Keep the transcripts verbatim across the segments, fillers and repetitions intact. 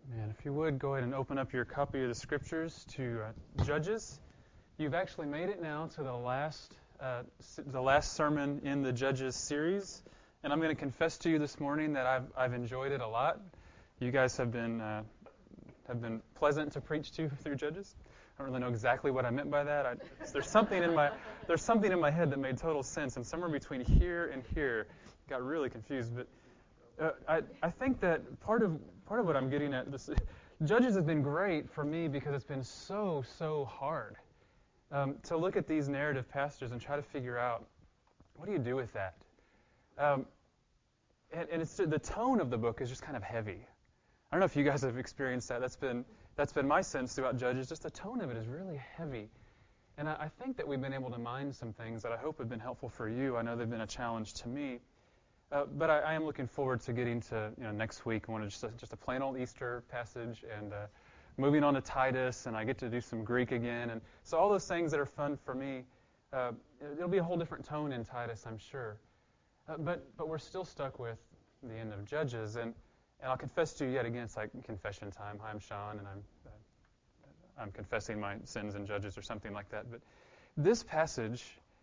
And if you would, go ahead and open up your copy of the Scriptures to uh, Judges. You've actually made it now to the last, uh, the last sermon in the Judges series, and I'm going to confess to you this morning that I've I've enjoyed it a lot. You guys have been uh, have been pleasant to preach to through Judges. I don't really know exactly what I meant by that. I, there's something in my there's something in my head that made total sense, and somewhere between here and here, got really confused. But uh, I I think that part of part of what I'm getting at this Judges has been great for me because it's been so so hard um, to look at these narrative passages and try to figure out what do you do with that. Um, and, and it's the tone of the book is just kind of heavy. I don't know if you guys have experienced that. That's been that's been my sense throughout Judges. Just the tone of it is really heavy. And I, I think that we've been able to mine some things that I hope have been helpful for you. I know they've been a challenge to me. Uh, but I, I am looking forward to getting to, you know, next week. I want to just a, just a plain old Easter passage and uh, moving on to Titus, and I get to do some Greek again. And so all those things that are fun for me, uh, it'll be a whole different tone in Titus, I'm sure. Uh, but but we're still stuck with the end of Judges. And And I'll confess to you yet again, it's like confession time. Hi, I'm Sean, and I'm uh, I'm confessing my sins in Judges or something like that. But this passage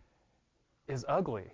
is ugly.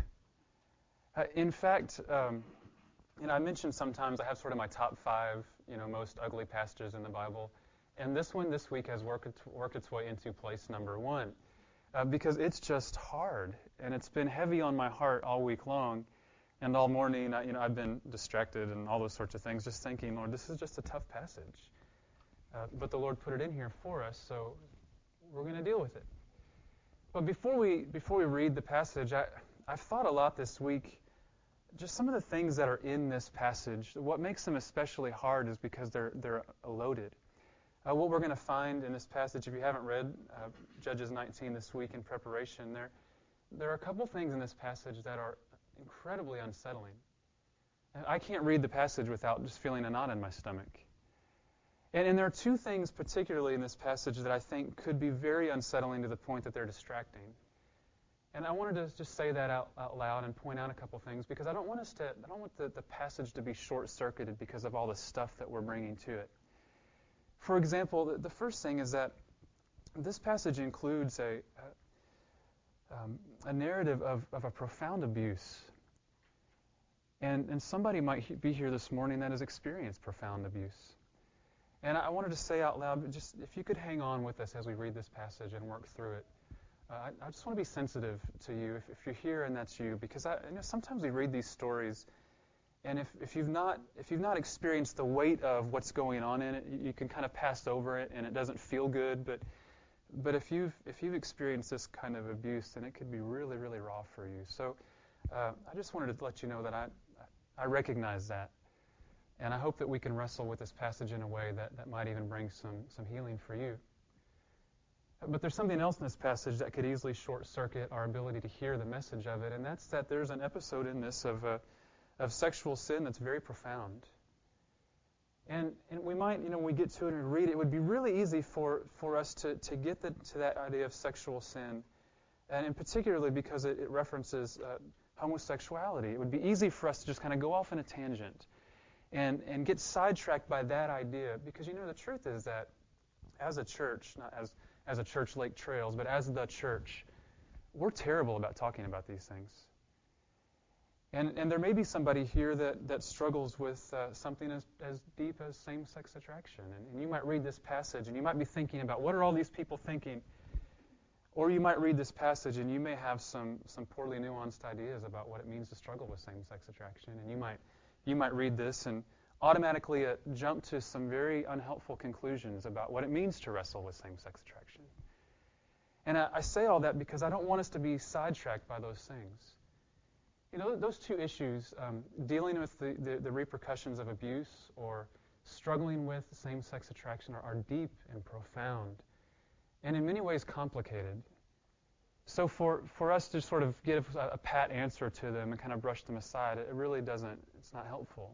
uh, in fact, um, you know, I mentioned sometimes I have sort of my top five, you know, most ugly passages in the Bible, and this one this week has worked worked its way into place number one uh, because it's just hard, and it's been heavy on my heart all week long. And all morning, I, you know, I've been distracted and all those sorts of things, just thinking, Lord, this is just a tough passage. Uh, but the Lord put it in here for us, so we're going to deal with it. But before we before we read the passage, I, I've thought a lot this week, just some of the things that are in this passage. What makes them especially hard is because they're they're loaded. Uh, what we're going to find in this passage, if you haven't read uh, Judges nineteen this week in preparation, there there are a couple things in this passage that are incredibly unsettling. I can't read the passage without just feeling a knot in my stomach. And, and there are two things particularly in this passage that I think could be very unsettling to the point that they're distracting. And I wanted to just say that out, out loud and point out a couple things because I don't want us to I don't want the, the passage to be short-circuited because of all the stuff that we're bringing to it. For example, the, the first thing is that this passage includes a, a Um, a narrative of, of a profound abuse. And, and somebody might he- be here this morning that has experienced profound abuse. And I wanted to say out loud, just if you could hang on with us as we read this passage and work through it. Uh, I, I just want to be sensitive to you if, if you're here and that's you, because I, you know, sometimes we read these stories, and if, if you've not if you've not experienced the weight of what's going on in it, you, you can kind of pass over it, and it doesn't feel good. But But if you've if you've experienced this kind of abuse, then it could be really, really raw for you. So uh, I just wanted to let you know that I I recognize that, and I hope that we can wrestle with this passage in a way that, that might even bring some some healing for you. But there's something else in this passage that could easily short-circuit our ability to hear the message of it, and that's that there's an episode in this of uh, of sexual sin that's very profound. And, and we might, you know, when we get to it and read it, it would be really easy for, for us to, to get the, to that idea of sexual sin, and in particularly because it, it references uh, homosexuality. It would be easy for us to just kind of go off in a tangent and, and get sidetracked by that idea, because, you know, the truth is that as a church, not as, as a church Lake Trails, but as the church, we're terrible about talking about these things. And, and there may be somebody here that, that struggles with uh, something as, as deep as same-sex attraction. And, and you might read this passage, and you might be thinking about, what are all these people thinking? Or you might read this passage, and you may have some, some poorly nuanced ideas about what it means to struggle with same-sex attraction. And you might, you might read this and automatically uh, jump to some very unhelpful conclusions about what it means to wrestle with same-sex attraction. And I, I say all that because I don't want us to be sidetracked by those things. You know, those two issues, um, dealing with the, the, the repercussions of abuse or struggling with same-sex attraction, are, are deep and profound and in many ways complicated. So for, for us to sort of give a, a pat answer to them and kind of brush them aside, it really doesn't, it's not helpful.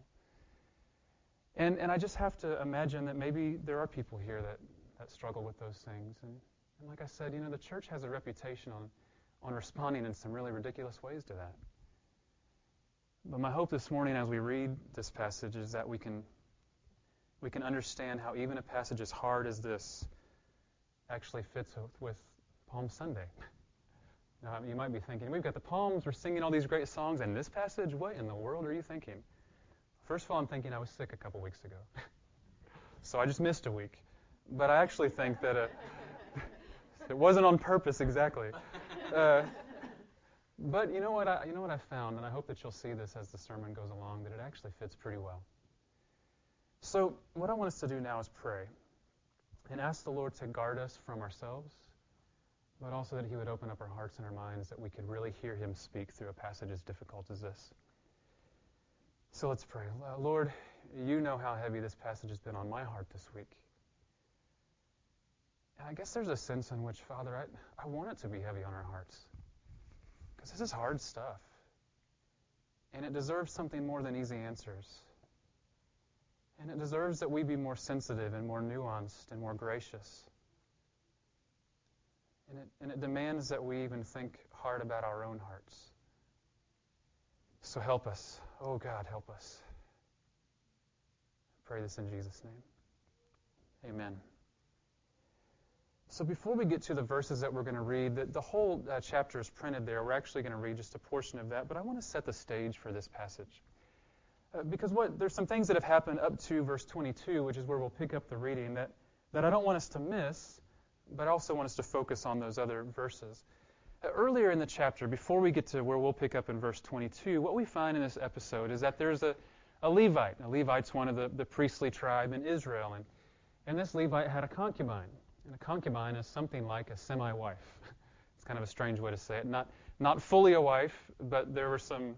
And and I just have to imagine that maybe there are people here that, that struggle with those things. And, and like I said, you know, the church has a reputation on, on responding in some really ridiculous ways to that. But my hope this morning as we read this passage is that we can we can understand how even a passage as hard as this actually fits with, with Palm Sunday. Now, you might be thinking, we've got the Palms, we're singing all these great songs, and this passage, what in the world are you thinking? First of all, I'm thinking I was sick a couple weeks ago. So I just missed a week. But I actually think that uh, it wasn't on purpose exactly. Uh, but you know what I, you know what I found, and I hope that you'll see this as the sermon goes along, that it actually fits pretty well. So what I want us to do now is pray and ask the Lord to guard us from ourselves, but also that He would open up our hearts and our minds that we could really hear Him speak through a passage as difficult as this. So let's pray. Uh, Lord, you know how heavy this passage has been on my heart this week. And I guess there's a sense in which, Father, I, I want it to be heavy on our hearts. Because this is hard stuff. And it deserves something more than easy answers. And it deserves that we be more sensitive and more nuanced and more gracious. And it, and it demands that we even think hard about our own hearts. So help us. Oh God, help us. I pray this in Jesus' name. Amen. So before we get to the verses that we're going to read, the, the whole uh, chapter is printed there. We're actually going to read just a portion of that, but I want to set the stage for this passage. Uh, because what there's some things that have happened up to verse twenty-two, which is where we'll pick up the reading, that, that I don't want us to miss, but I also want us to focus on those other verses. Uh, earlier in the chapter, before we get to where we'll pick up in verse twenty-two, what we find in this episode is that there's a, a Levite. A Levite's one of the, the priestly tribe in Israel, and, and this Levite had a concubine. And a concubine is something like a semi-wife. It's kind of a strange way to say it. Not not fully a wife, but there were some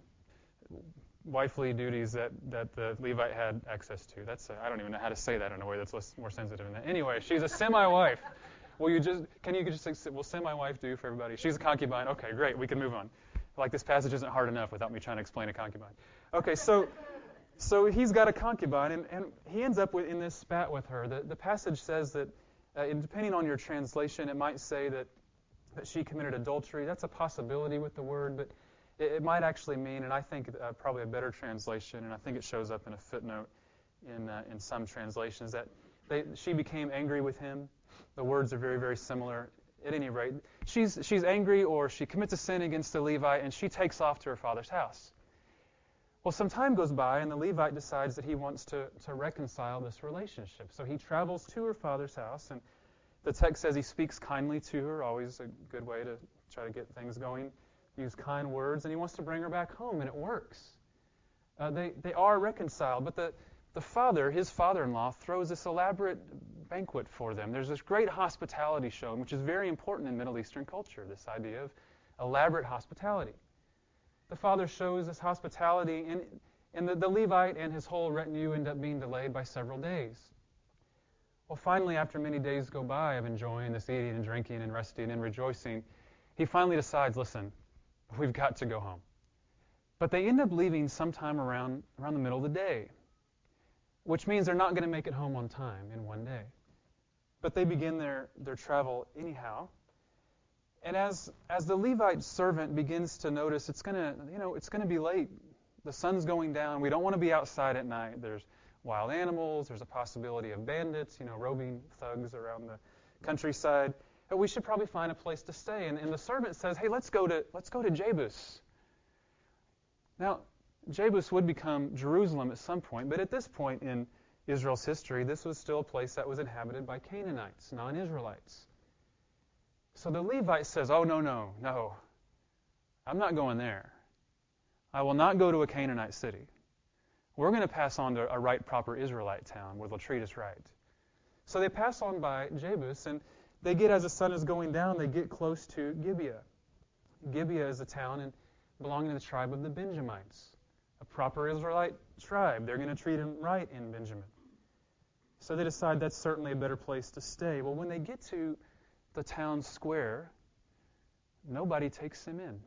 wifely duties that, that the Levite had access to. That's a, I don't even know how to say that in a way that's less, more sensitive than that. Anyway, she's a semi-wife. Will you just can you just say, will semi-wife do for everybody? She's a concubine. Okay, great. We can move on. Like this passage isn't hard enough without me trying to explain a concubine. Okay, so so he's got a concubine, and, and he ends up with, in this spat with her. The, the passage says that, uh, and depending on your translation, it might say that, that she committed adultery. That's a possibility with the word, but it, it might actually mean, and I think uh, probably a better translation, and I think it shows up in a footnote in uh, in some translations, that they, she became angry with him. The words are very, very similar. At any rate, she's she's angry, or she commits a sin against the Levite, and she takes off to her father's house. Well, some time goes by, and the Levite decides that he wants to, to reconcile this relationship. So he travels to her father's house, and the text says he speaks kindly to her, always a good way to try to get things going. Use kind words, and he wants to bring her back home, and it works. Uh, they they are reconciled, but the, the father, his father-in-law, throws this elaborate banquet for them. There's this great hospitality shown, which is very important in Middle Eastern culture, this idea of elaborate hospitality. The father shows this hospitality, and, and the, the Levite and his whole retinue end up being delayed by several days. Well, finally, after many days go by of enjoying this eating and drinking and resting and rejoicing, he finally decides, listen, we've got to go home. But they end up leaving sometime around, around the middle of the day, which means they're not going to make it home on time in one day. But they begin their, their travel anyhow. And as as the Levite servant begins to notice, it's gonna you know it's gonna be late. The sun's going down. We don't want to be outside at night. There's wild animals. There's a possibility of bandits, you know, roving thugs around the countryside. But we should probably find a place to stay. And, and the servant says, "Hey, let's go to let's go to Jebus." Now, Jebus would become Jerusalem at some point, but at this point in Israel's history, this was still a place that was inhabited by Canaanites, non-Israelites. So the Levite says, oh, no, no, no. I'm not going there. I will not go to a Canaanite city. We're going to pass on to a right, proper Israelite town where they'll treat us right. So they pass on by Jebus, and they get, as the sun is going down, they get close to Gibeah. Gibeah is a town in, belonging to the tribe of the Benjamites, a proper Israelite tribe. They're going to treat him right in Benjamin. So they decide that's certainly a better place to stay. Well, when they get to the town square, nobody takes them in.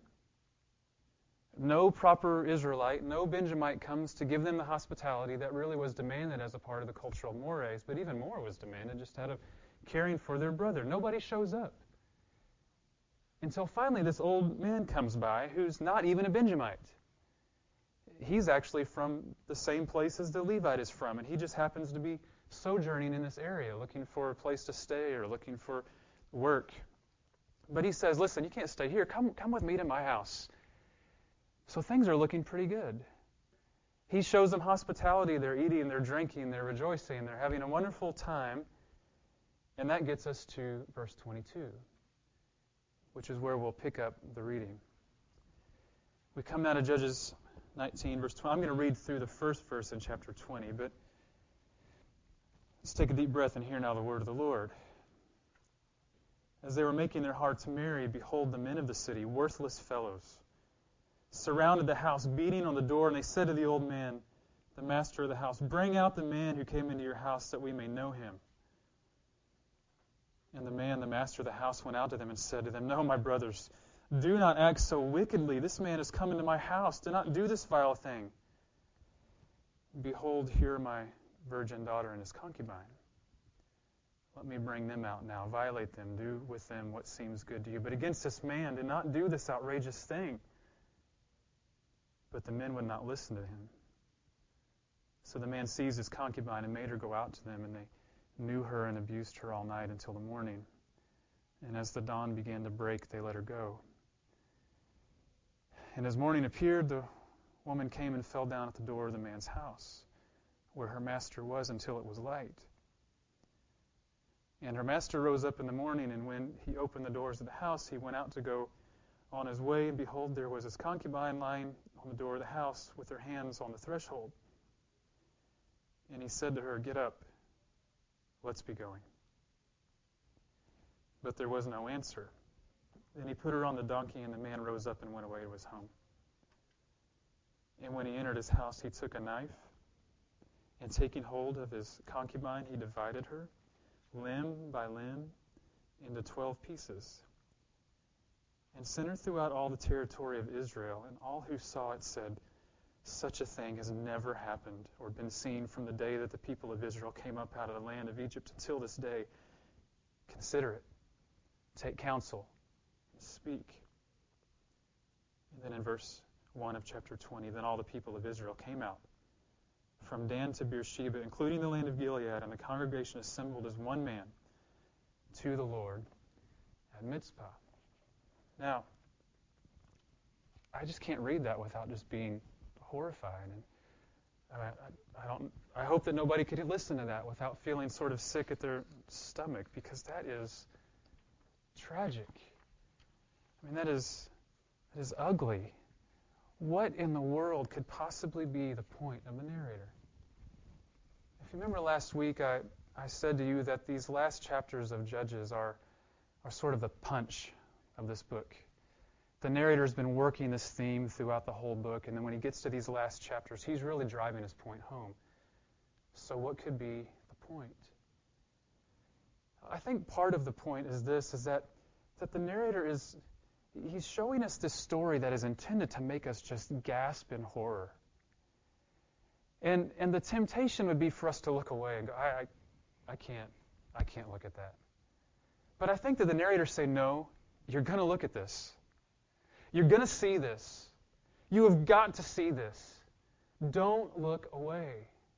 No proper Israelite, no Benjamite comes to give them the hospitality that really was demanded as a part of the cultural mores, but even more was demanded just out of caring for their brother. Nobody shows up. Until finally this old man comes by who's not even a Benjamite. He's actually from the same place as the Levite is from, and he just happens to be sojourning in this area, looking for a place to stay or looking for work. But he says, listen, you can't stay here. Come, come with me to my house. So things are looking pretty good. He shows them hospitality. They're eating, they're drinking, they're rejoicing, they're having a wonderful time. And that gets us to verse twenty-two, which is where we'll pick up the reading. We come now to Judges nineteen, verse twenty. I'm going to read through the first verse in chapter twenty, but let's take a deep breath and hear now the word of the Lord. As they were making their hearts merry, behold, the men of the city, worthless fellows, surrounded the house, beating on the door, and they said to the old man, the master of the house, bring out the man who came into your house that we may know him. And the man, the master of the house, went out to them and said to them, no, my brothers, do not act so wickedly. This man has come into my house. Do not do this vile thing. Behold, here are my virgin daughter and his concubine. Let me bring them out now. Violate them. Do with them what seems good to you. But against this man, do not do this outrageous thing. But the men would not listen to him. So the man seized his concubine and made her go out to them, and they knew her and abused her all night until the morning. And as the dawn began to break, they let her go. And as morning appeared, the woman came and fell down at the door of the man's house, where her master was, until it was light. And her master rose up in the morning, and when he opened the doors of the house, he went out to go on his way, and behold, there was his concubine lying on the door of the house with her hands on the threshold. And he said to her, get up, let's be going. But there was no answer. Then he put her on the donkey, and the man rose up and went away to his home. And when he entered his house, he took a knife, and taking hold of his concubine, he divided her, limb by limb, into twelve pieces, and sent her throughout all the territory of Israel. And all who saw it said, such a thing has never happened or been seen from the day that the people of Israel came up out of the land of Egypt until this day. Consider it. Take counsel. Speak. And then in verse one of chapter twenty, then all the people of Israel came out from Dan to Beersheba, including the land of Gilead, and the congregation assembled as one man to the Lord at Mizpah. Now, I just can't read that without just being horrified. And I, I, I don't. I hope that nobody could listen to that without feeling sort of sick at their stomach, because that is tragic. I mean, that is that is ugly. What in the world could possibly be the point of the narrator? If you remember last week, I, I said to you that these last chapters of Judges are, are sort of the punch of this book. The narrator's been working this theme throughout the whole book, and then when he gets to these last chapters, he's really driving his point home. So what could be the point? I think part of the point is this, is that, that the narrator is, he's showing us this story that is intended to make us just gasp in horror. And and the temptation would be for us to look away and go, I, I, I can't, I can't look at that. But I think that the narrators say, no, you're going to look at this. You're going to see this. You have got to see this. Don't look away.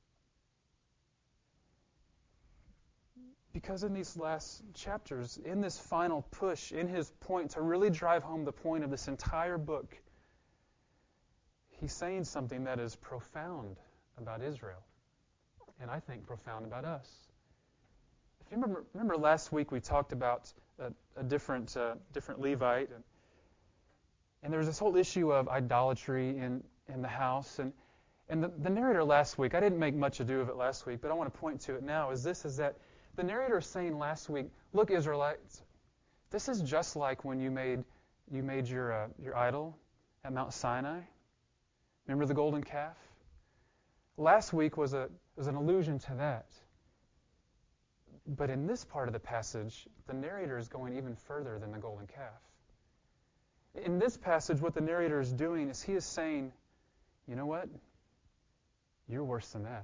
Because in these last chapters, in this final push, in his point to really drive home the point of this entire book, he's saying something that is profound about Israel, and I think profound about us. If you remember, remember last week we talked about a, a different uh, different Levite, and, and there was this whole issue of idolatry in, in the house, and and the, the narrator last week, I didn't make much ado of it last week, but I want to point to it now, is this, is that the narrator is saying last week, look, Israelites, this is just like when you made you made your uh, your idol at Mount Sinai. Remember the golden calf? Last week was a was an allusion to that. But in this part of the passage, the narrator is going even further than the golden calf. In this passage, what the narrator is doing is he is saying, you know what? You're worse than that.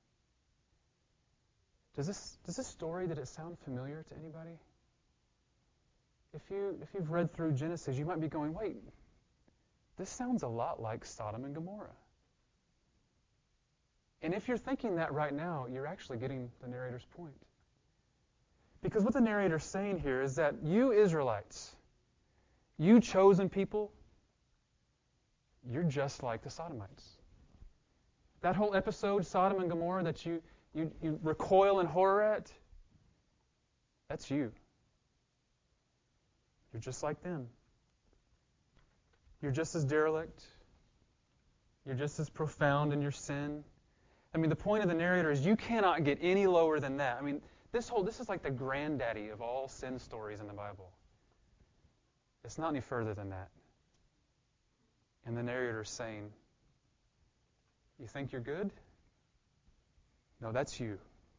Does this does this story, did it sound familiar to anybody? If you if you've read through Genesis, you might be going, wait, this sounds a lot like Sodom and Gomorrah. And if you're thinking that right now, you're actually getting the narrator's point. Because what the narrator's saying here is that you Israelites, you chosen people, you're just like the Sodomites. That whole episode, Sodom and Gomorrah, that you, you, you recoil in horror at, that's you. You're just like them. You're just as derelict. You're just as profound in your sin. I mean, the point of the narrator is you cannot get any lower than that. I mean, this whole this is like the granddaddy of all sin stories in the Bible. It's not any further than that. And the narrator is saying, you think you're good? No, that's you.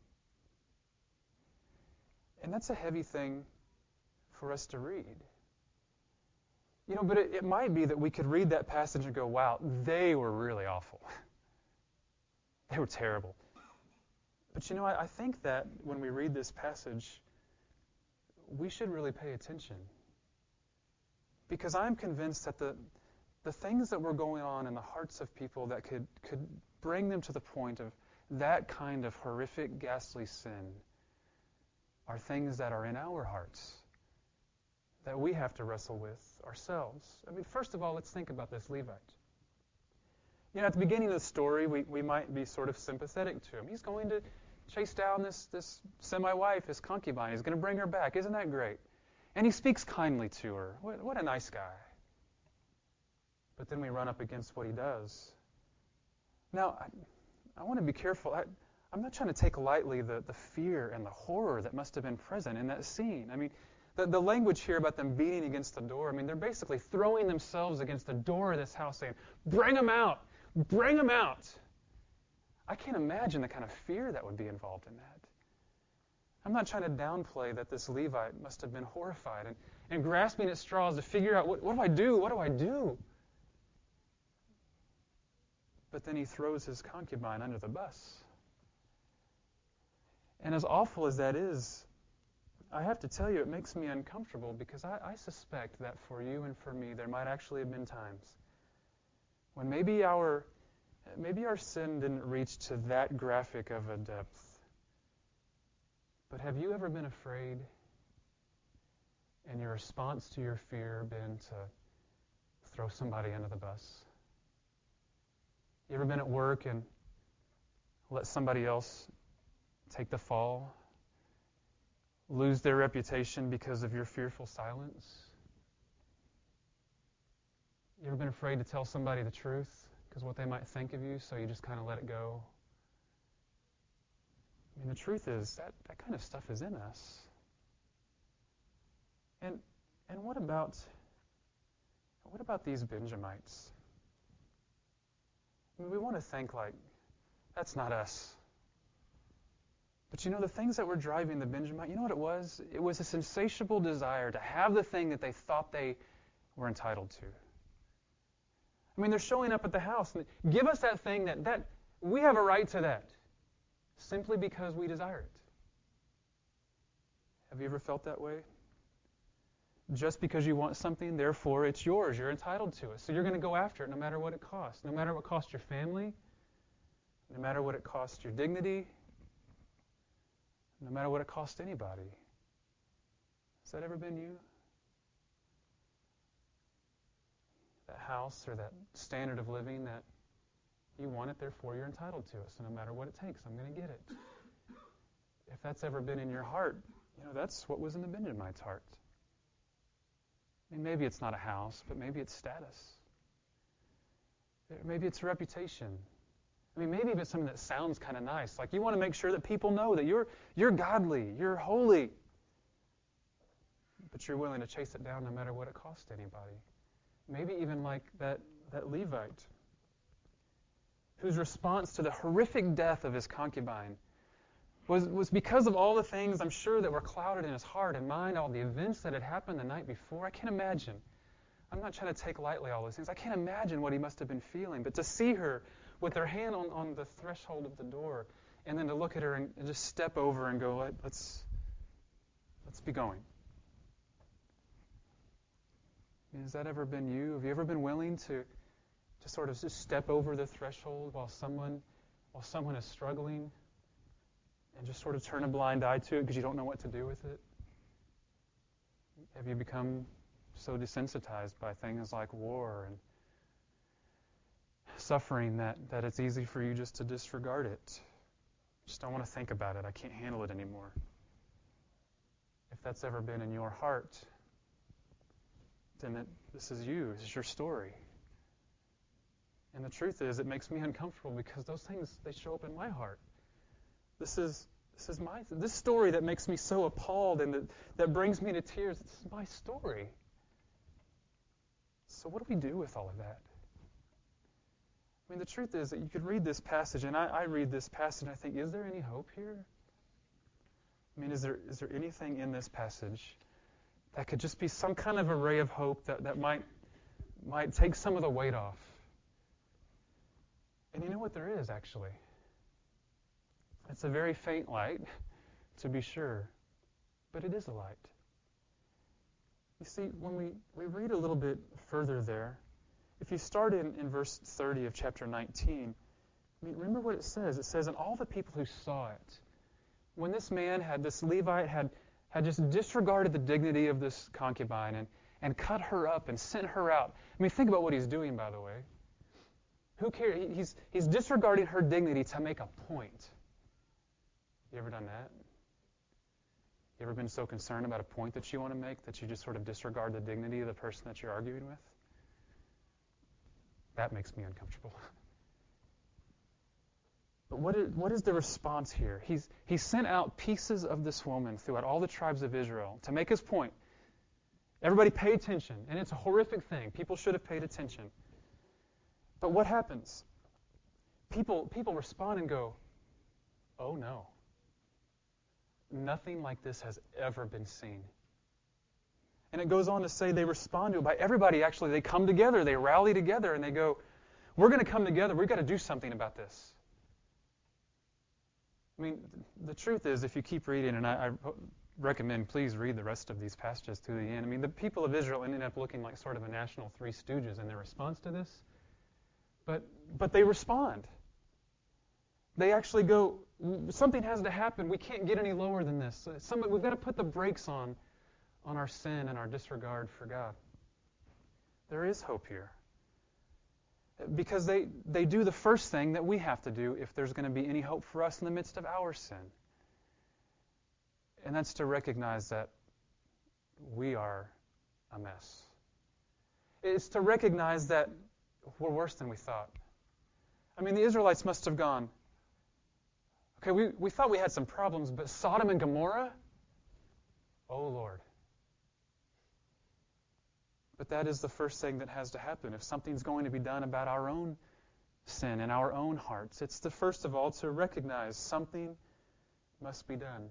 And that's a heavy thing for us to read. You know, but it, it might be that we could read that passage and go, wow, they were really awful. They were terrible. But you know, I, I think that when we read this passage, we should really pay attention. Because I'm convinced that the the things that were going on in the hearts of people that could, could bring them to the point of that kind of horrific, ghastly sin are things that are in our hearts that we have to wrestle with ourselves. I mean, first of all, let's think about this Levite. You know, at the beginning of the story, we, we might be sort of sympathetic to him. He's going to chase down this, this semi-wife, his concubine. He's going to bring her back. Isn't that great? And he speaks kindly to her. What, what a nice guy. But then we run up against what he does. Now, I, I want to be careful. I, I'm not trying to take lightly the, the fear and the horror that must have been present in that scene. I mean, the, the language here about them beating against the door, I mean, they're basically throwing themselves against the door of this house saying, bring them out! Bring them out! I can't imagine the kind of fear that would be involved in that. I'm not trying to downplay that this Levite must have been horrified and, and grasping at straws to figure out, what, what do I do? What do I do? But then he throws his concubine under the bus. And as awful as that is, I have to tell you, it makes me uncomfortable because I, I suspect that for you and for me, there might actually have been times when maybe our maybe our sin didn't reach to that graphic of a depth. But have you ever been afraid and your response to your fear been to throw somebody under the bus? You ever been at work and let somebody else take the fall, lose their reputation because of your fearful silence? You ever been afraid to tell somebody the truth because what they might think of you, so you just kind of let it go? I mean, the truth is that that kind of stuff is in us. And and what about what about these Benjamites? I mean, we want to think like, that's not us. But you know, the things that were driving the Benjamite, you know what it was? It was this insatiable desire to have the thing that they thought they were entitled to. I mean, they're showing up at the house and give us that thing that, that we have a right to that simply because we desire it. Have you ever felt that way? Just because you want something, therefore it's yours. You're entitled to it. So you're going to go after it no matter what it costs. No matter what costs your family, no matter what it costs your dignity, no matter what it costs anybody. Has that ever been you? That house or that standard of living that you want it, therefore you're entitled to it. So no matter what it takes, I'm going to get it. If that's ever been in your heart, you know, that's what was in the Benjamite's heart. I mean, maybe it's not a house, but maybe it's status. Maybe it's a reputation. I mean, maybe it's something that sounds kind of nice. Like you want to make sure that people know that you're you're godly, you're holy. But you're willing to chase it down no matter what it costs anybody. Maybe even like that, that Levite, whose response to the horrific death of his concubine was, was because of all the things, I'm sure, that were clouded in his heart and mind, all the events that had happened the night before. I can't imagine. I'm not trying to take lightly all those things. I can't imagine what he must have been feeling. But to see her with her hand on, on the threshold of the door and then to look at her and, and just step over and go, Let, let's, let's be going. I mean, has that ever been you? Have you ever been willing to, to sort of just step over the threshold while someone while someone is struggling and just sort of turn a blind eye to it because you don't know what to do with it? Have you become so desensitized by things like war and suffering that, that it's easy for you just to disregard it? Just don't want to think about it. I can't handle it anymore. If that's ever been in your heart, then it, this is you. This is your story. And the truth is, it makes me uncomfortable because those things, they show up in my heart. This is this is my this story that makes me so appalled and that, that brings me to tears. This is my story. So what do we do with all of that? I mean, the truth is that you could read this passage, and I, I read this passage and I think, is there any hope here? I mean, is there is there anything in this passage that could just be some kind of a ray of hope that, that might might take some of the weight off? And you know what there is, actually? It's a very faint light, to be sure, but it is a light. You see, when we, we read a little bit further there, if you start in, in verse thirty of chapter nineteen, I mean, remember what it says. It says, and all the people who saw it, when this man had, this Levite had, had just disregarded the dignity of this concubine and, and cut her up and sent her out. I mean, think about what he's doing, by the way. Who cares? He's, he's disregarding her dignity to make a point. You ever done that? You ever been so concerned about a point that you want to make that you just sort of disregard the dignity of the person that you're arguing with? That makes me uncomfortable. But what is, what is the response here? He's, he sent out pieces of this woman throughout all the tribes of Israel to make his point. Everybody pay attention. And it's a horrific thing. People should have paid attention. But what happens? People, people respond and go, oh no. Nothing like this has ever been seen. And it goes on to say they respond to it by everybody actually, they come together, they rally together, and they go, we're going to come together, we've got to do something about this. I mean, the truth is, if you keep reading, and I, I recommend please read the rest of these passages to the end. I mean, the people of Israel ended up looking like sort of a national Three Stooges in their response to this. But but they respond. They actually go, something has to happen. We can't get any lower than this. Somebody, we've got to put the brakes on, on our sin and our disregard for God. There is hope here. Because they, they do the first thing that we have to do if there's going to be any hope for us in the midst of our sin. And that's to recognize that we are a mess. It's to recognize that we're worse than we thought. I mean, the Israelites must have gone, okay, we, we thought we had some problems, but Sodom and Gomorrah? Oh, Lord. But that is the first thing that has to happen. If something's going to be done about our own sin in our own hearts, it's the first of all to recognize something must be done.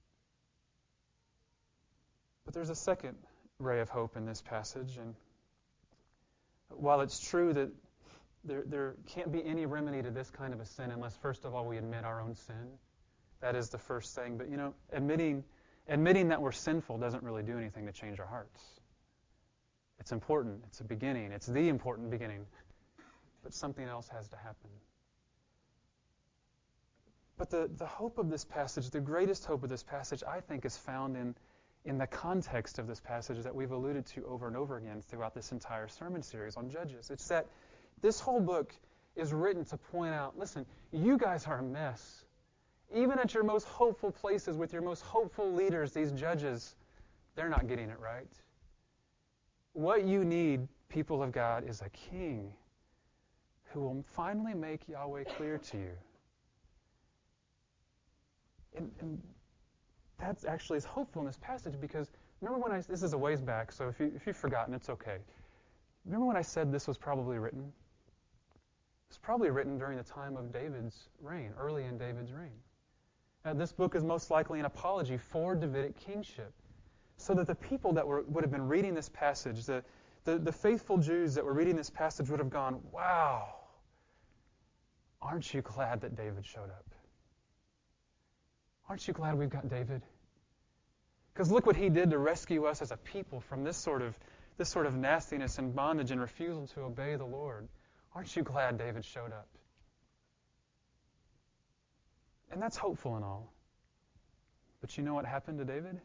But there's a second ray of hope in this passage, and while it's true that there, there can't be any remedy to this kind of a sin unless, first of all, we admit our own sin. That is the first thing. But, you know, admitting admitting that we're sinful doesn't really do anything to change our hearts. It's important. It's a beginning. It's the important beginning. But something else has to happen. But the, the hope of this passage, the greatest hope of this passage, I think, is found in, in the context of this passage that we've alluded to over and over again throughout this entire sermon series on Judges. It's that this whole book is written to point out, listen, you guys are a mess. Even at your most hopeful places with your most hopeful leaders, these judges, they're not getting it right. What you need, people of God, is a king who will finally make Yahweh clear to you. And, and that's actually is hopeful in this passage because remember when I, this is a ways back, so if, you, if you've forgotten, it's okay. Remember when I said this was probably written? It was probably written during the time of David's reign, early in David's reign. Now, this book is most likely an apology for Davidic kingship, so that the people that were, would have been reading this passage, the, the, the faithful Jews that were reading this passage would have gone, wow, aren't you glad that David showed up? Aren't you glad we've got David? Because look what he did to rescue us as a people from this sort of this sort of nastiness and bondage and refusal to obey the Lord. Aren't you glad David showed up? And that's hopeful and all. But you know what happened to David?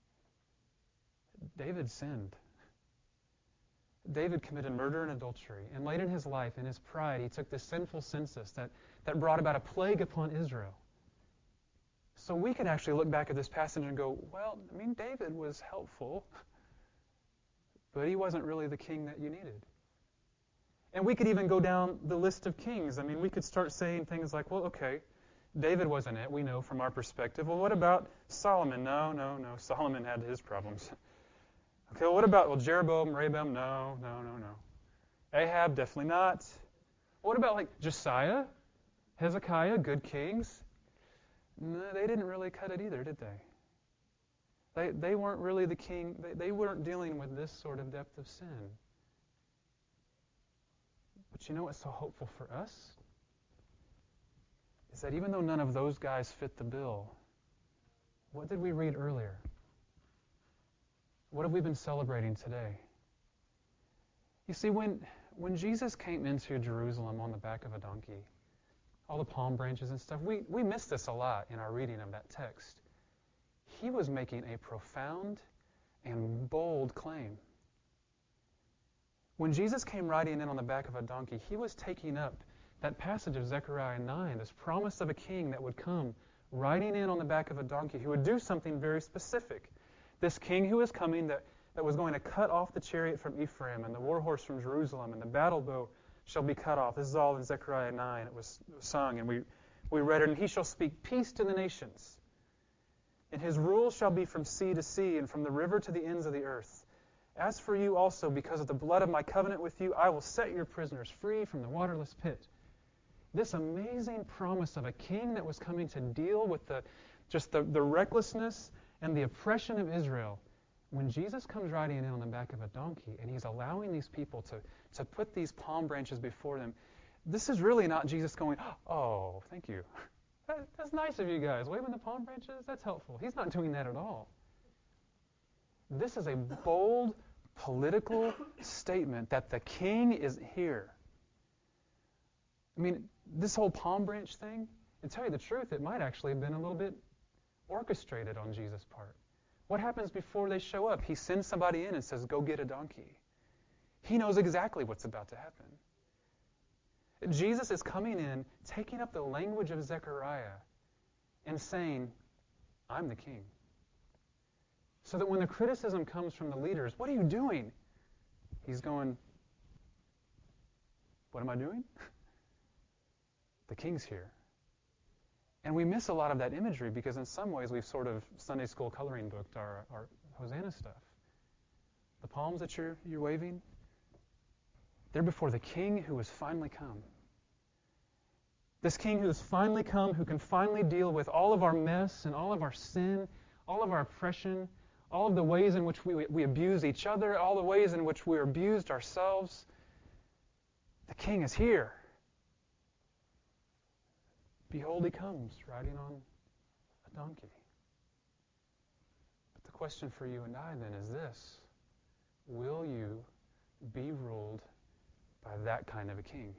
David sinned. David committed murder and adultery. And late in his life, in his pride, he took this sinful census that, that brought about a plague upon Israel. So we could actually look back at this passage and go, well, I mean, David was helpful, but he wasn't really the king that you needed. And we could even go down the list of kings. I mean, we could start saying things like, well, okay, David wasn't it, we know from our perspective. Well, what about Solomon? No, no, no. Solomon had his problems. Okay, well, what about, well, Jeroboam, Rehoboam? No, no, no, no. Ahab, definitely not. What about, like, Josiah, Hezekiah, good kings? No, they didn't really cut it either, did they? They, they weren't really the king. They, they weren't dealing with this sort of depth of sin. But you know what's so hopeful for us? Is that even though none of those guys fit the bill, what did we read earlier? What have we been celebrating today? You see, when, when Jesus came into Jerusalem on the back of a donkey, all the palm branches and stuff, we, we miss this a lot in our reading of that text. He was making a profound and bold claim. When Jesus came riding in on the back of a donkey, he was taking up that passage of Zechariah nine, this promise of a king that would come riding in on the back of a donkey who would do something very specific. This king who was coming that, that was going to cut off the chariot from Ephraim and the war horse from Jerusalem and the battle bow shall be cut off. This is all in Zechariah nine. It was, it was sung and we, we read it. And he shall speak peace to the nations. And his rule shall be from sea to sea and from the river to the ends of the earth. As for you also, because of the blood of my covenant with you, I will set your prisoners free from the waterless pit. This amazing promise of a king that was coming to deal with the just the, the recklessness and the oppression of Israel. When Jesus comes riding in on the back of a donkey and he's allowing these people to, to put these palm branches before them, this is really not Jesus going, oh, thank you. That, that's nice of you guys. Waving the palm branches, that's helpful. He's not doing that at all. This is a bold political statement that the king is here. I mean, this whole palm branch thing, to tell you the truth, it might actually have been a little bit orchestrated on Jesus' part. What happens before they show up? He sends somebody in and says, go get a donkey. He knows exactly what's about to happen. Jesus is coming in, taking up the language of Zechariah and saying, I'm the king. So that when the criticism comes from the leaders, what are you doing? He's going, what am I doing? The king's here. And we miss a lot of that imagery because in some ways we've sort of Sunday school coloring booked our, our Hosanna stuff. The palms that you're, you're waving, they're before the king who has finally come. This king who has finally come, who can finally deal with all of our mess and all of our sin, all of our oppression, all of the ways in which we, we abuse each other, all the ways in which we're abused ourselves. The king is here. Behold, he comes, riding on a donkey. But the question for you and I then is this. Will you be ruled by that kind of a king?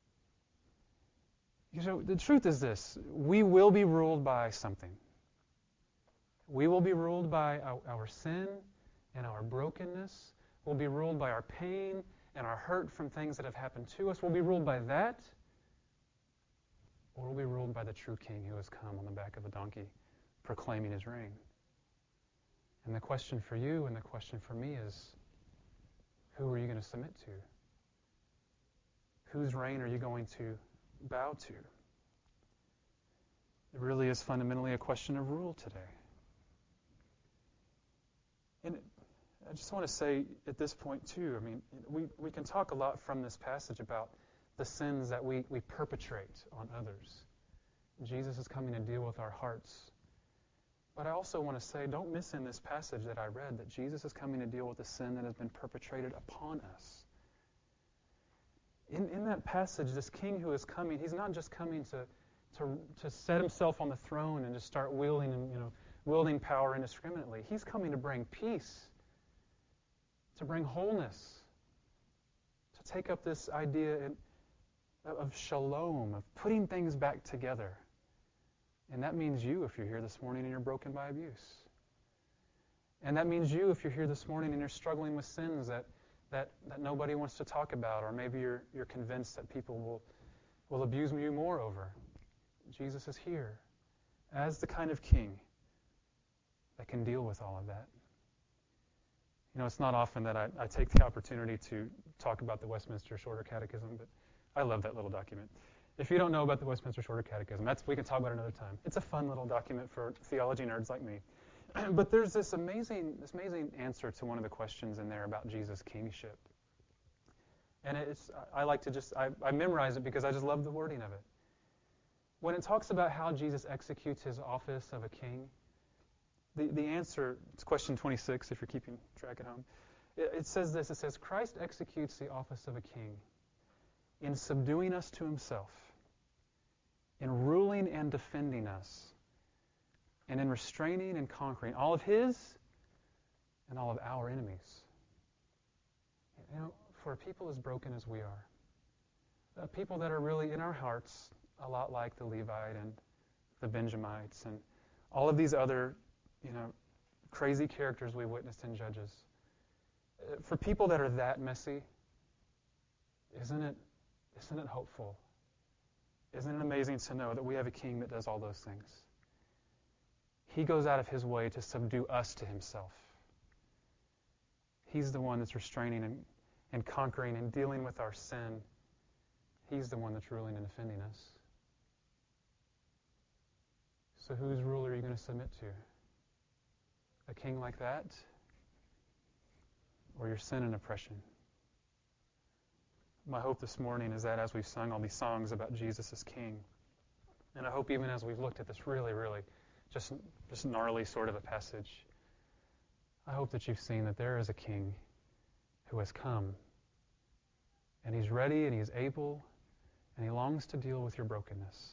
You know, the truth is this. We will be ruled by something. We will be ruled by our, our sin and our brokenness. We'll be ruled by our pain and our hurt from things that have happened to us. We'll be ruled by that. Or we'll be ruled by the true king who has come on the back of a donkey proclaiming his reign. And the question for you and the question for me is, who are you going to submit to? Whose reign are you going to bow to? It really is fundamentally a question of rule today. And I just want to say at this point too, I mean, we, we can talk a lot from this passage about the sins that we, we perpetrate on others. Jesus is coming to deal with our hearts. But I also want to say, don't miss in this passage that I read that Jesus is coming to deal with the sin that has been perpetrated upon us. In, in that passage, this king who is coming, he's not just coming to, to, to set himself on the throne and just start wielding, you know, wielding power indiscriminately. He's coming to bring peace, to bring wholeness, to take up this idea in, of shalom, of putting things back together. And that means you if you're here this morning and you're broken by abuse. And that means you if you're here this morning and you're struggling with sins that, that, that nobody wants to talk about, or maybe you're, you're convinced that people will, will abuse you more over. Jesus is here as the kind of king that can deal with all of that. You know, it's not often that I, I take the opportunity to talk about the Westminster Shorter Catechism, but I love that little document. If you don't know about the Westminster Shorter Catechism, that's we can talk about it another time. It's a fun little document for theology nerds like me. But there's this amazing, this amazing answer to one of the questions in there about Jesus' kingship. And it's, I like to just, I, I memorize it because I just love the wording of it. When it talks about how Jesus executes his office of a king, the, the answer, it's question twenty-six if you're keeping track at home. It, it says this, it says, Christ executes the office of a king in subduing us to himself, in ruling and defending us, and in restraining and conquering all of his and all of our enemies. You know, for a people as broken as we are, uh, people that are really in our hearts a lot like the Levite and the Benjamites and all of these other, you know, crazy characters we witnessed in Judges. Uh, for people that are that messy, isn't it, isn't it hopeful? Isn't it amazing to know that we have a king that does all those things? He goes out of his way to subdue us to himself. He's the one that's restraining and, and conquering and dealing with our sin. He's the one that's ruling and defending us. So whose rule are you going to submit to? A king like that? Or your sin and oppression? My hope this morning is that as we've sung all these songs about Jesus as king, and I hope even as we've looked at this really, really just, just gnarly sort of a passage, I hope that you've seen that there is a king who has come, and he's ready and he's able, and he longs to deal with your brokenness.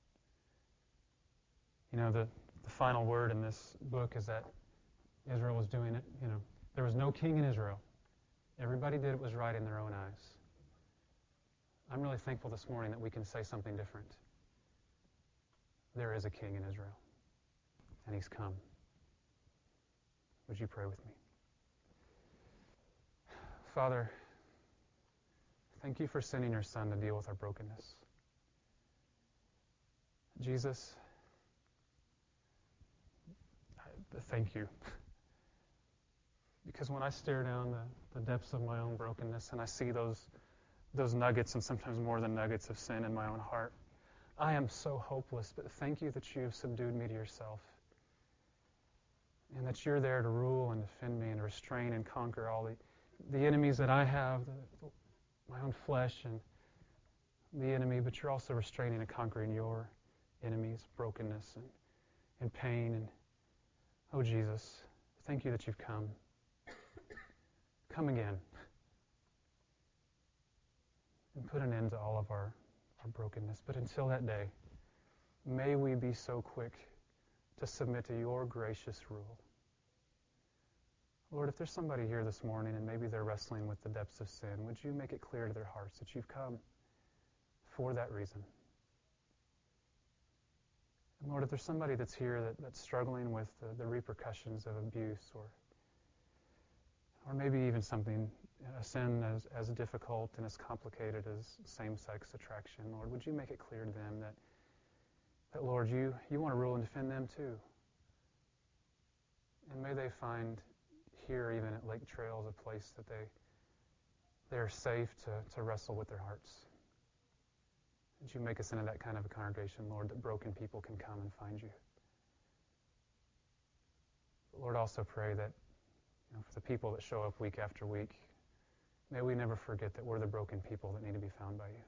You know, the, the final word in this book is that Israel was doing it. You know, there was no king in Israel. Everybody did what was right in their own eyes. I'm really thankful this morning that we can say something different. There is a king in Israel, and he's come. Would you pray with me? Father, thank you for sending your Son to deal with our brokenness. Jesus, I, thank you. Because when I stare down the, the depths of my own brokenness and I see those, those nuggets and sometimes more than nuggets of sin in my own heart, I am so hopeless, but thank you that you have subdued me to yourself and that you're there to rule and defend me and restrain and conquer all the, the enemies that I have, the, my own flesh and the enemy, but you're also restraining and conquering your enemies, brokenness and, and pain. And oh, Jesus, thank you that you've come. Come again and put an end to all of our, our brokenness. But until that day, may we be so quick to submit to your gracious rule. Lord, if there's somebody here this morning and maybe they're wrestling with the depths of sin, would you make it clear to their hearts that you've come for that reason? And Lord, if there's somebody that's here that, that's struggling with the, the repercussions of abuse or or maybe even something, a sin as, as difficult and as complicated as same-sex attraction, Lord, would you make it clear to them that, that Lord, you, you want to rule and defend them too. And may they find here, even at Lake Trails, a place that they, they're safe to, to wrestle with their hearts. Would you make us into that kind of a congregation, Lord, that broken people can come and find you. But Lord, also pray that you know, for the people that show up week after week, may we never forget that we're the broken people that need to be found by you.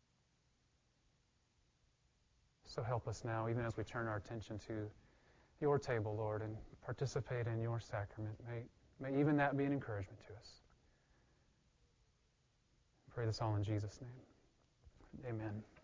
So help us now, even as we turn our attention to your table, Lord, and participate in your sacrament. May, may even that be an encouragement to us. I pray this all in Jesus' name. Amen.